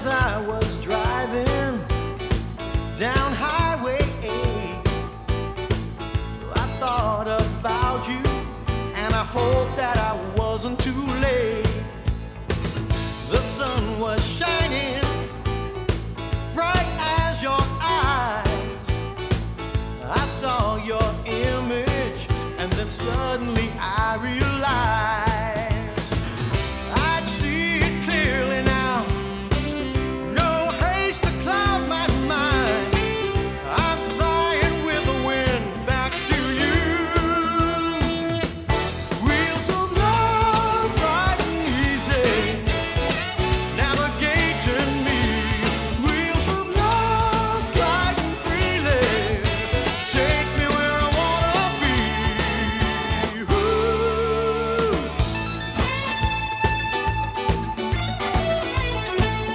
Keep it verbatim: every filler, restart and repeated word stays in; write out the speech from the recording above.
As I was driving down Highway eight, I thought about you, and I hoped that I wasn't too late. The sun was